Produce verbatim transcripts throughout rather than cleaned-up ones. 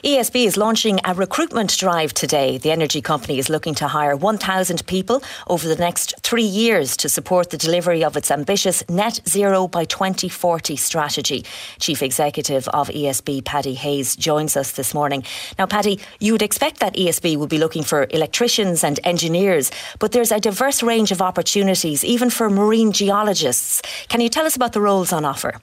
E S B is launching a recruitment drive today. The energy company is looking to hire one thousand people over the next three years to support the delivery of its ambitious net zero by twenty forty strategy. Chief Executive of E S B, Paddy Hayes, joins us this morning. Now, Paddy, you would expect that E S B would be looking for electricians and engineers, but there's a diverse range of opportunities, even for marine geologists. Can you tell us about the roles on offer?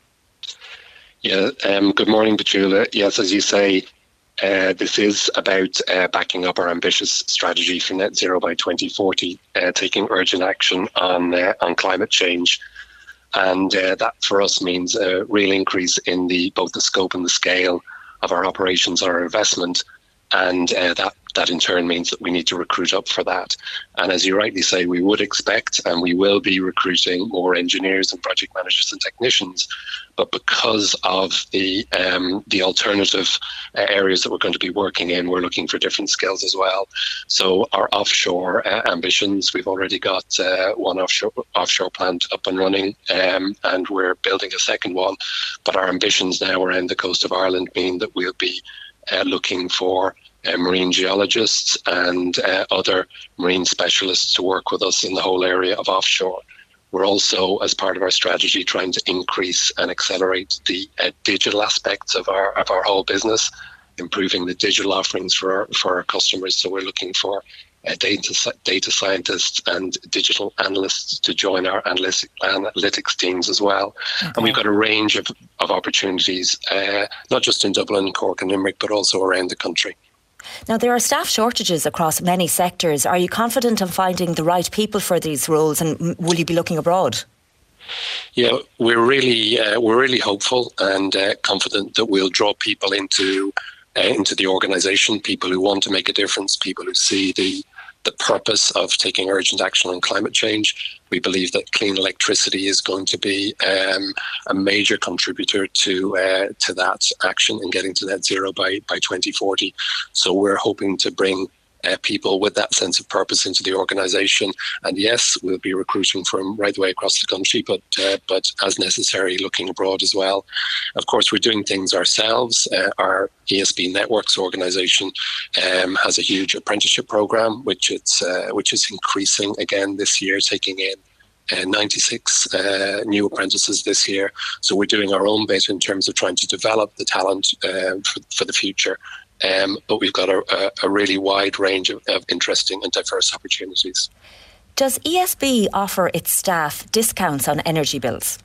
Yeah, um, good morning, Petula. Yes, as you say, uh, this is about uh, backing up our ambitious strategy for net zero by twenty forty, uh, taking urgent action on uh, on climate change. And uh, that for us means a real increase in the both the scope and the scale of our operations, our investment, and uh, that that in turn means that we need to recruit up for that. And as you rightly say, we would expect and we will be recruiting more engineers and project managers and technicians. But because of the um, the alternative uh, areas that we're going to be working in, we're looking for different skills as well. So our offshore uh, ambitions, we've already got uh, one offshore offshore plant up and running, um, and we're building a second one. But our ambitions now around the coast of Ireland mean that we'll be uh, looking for Uh, marine geologists and uh, other marine specialists to work with us in the whole area of offshore. We're also, as part of our strategy, trying to increase and accelerate the uh, digital aspects of our of our whole business, improving the digital offerings for our, for our customers. So we're looking for uh, data data scientists and digital analysts to join our analytics, analytics teams as well. Okay. And we've got a range of, of opportunities, uh, not just in Dublin, Cork and Limerick, but also around the country. Now, there are staff shortages across many sectors. Are you confident in finding the right people for these roles, and will you be looking abroad? Yeah, we're really uh, we're really hopeful and uh, confident that we'll draw people into uh, into the organisation, people who want to make a difference, people who see the the purpose of taking urgent action on climate change. We believe that clean electricity is going to be um, a major contributor to uh, to that action and getting to net zero by, by twenty forty. So we're hoping to bring uh, people with that sense of purpose into the organisation. And yes, we'll be recruiting from right the way across the country, but uh, but as necessary, looking abroad as well. Of course, we're doing things ourselves. Uh, our E S B Networks organisation um, has a huge apprenticeship programme, which it's uh, which is increasing again this year, taking in uh, ninety-six uh, new apprentices this year. So we're doing our own bit in terms of trying to develop the talent uh, for, for the future. Um, but we've got a, a, a really wide range of, of interesting and diverse opportunities. Does E S B offer its staff discounts on energy bills?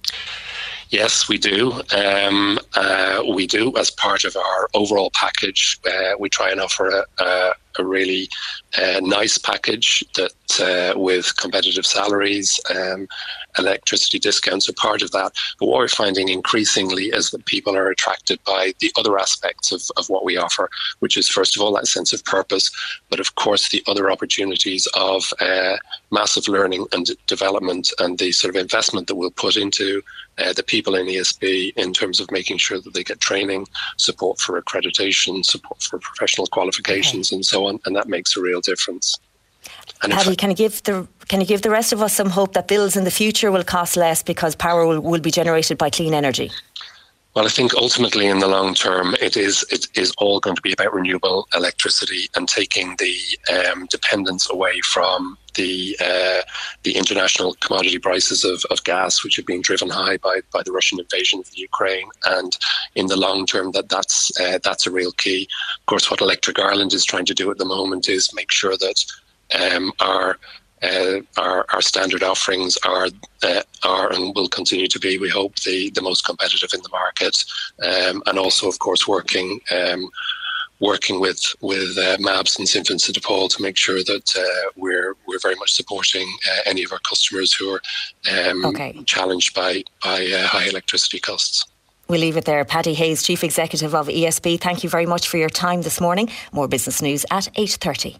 Yes, we do. Um, uh, we do as part of our overall package. Uh, we try and offer a, a, a really uh, nice package that uh, with competitive salaries, um, electricity discounts are part of that. But what we're finding increasingly is that people are attracted by the other aspects of, of what we offer, which is, first of all, that sense of purpose, but of course the other opportunities of uh, massive learning and development and the sort of investment that we'll put into uh, the people in E S B in terms of making sure that they get training, support for accreditation, support for professional qualifications, okay, and so on, and that makes a real difference. And Paddy, can you give the can you give the rest of us some hope that bills in the future will cost less because power will, will be generated by clean energy? Well, I think ultimately in the long term, it is it is all going to be about renewable electricity and taking the um, dependence away from the uh, the international commodity prices of, of gas, which have been driven high by, by the Russian invasion of the Ukraine. And in the long term, that that's uh, that's a real key. Of course, what Electric Ireland is trying to do at the moment is make sure that um, our Uh, our, our standard offerings are uh, are and will continue to be, we hope, the, the most competitive in the market, um, and also, of course, working um, working with with uh, M A B S and St Vincent de Paul to make sure that uh, we're we're very much supporting uh, any of our customers who are um, okay. challenged by by uh, high electricity costs. We'll leave it there. Paddy Hayes, Chief Executive of E S B, thank you very much for your time this morning. More business news at eight thirty.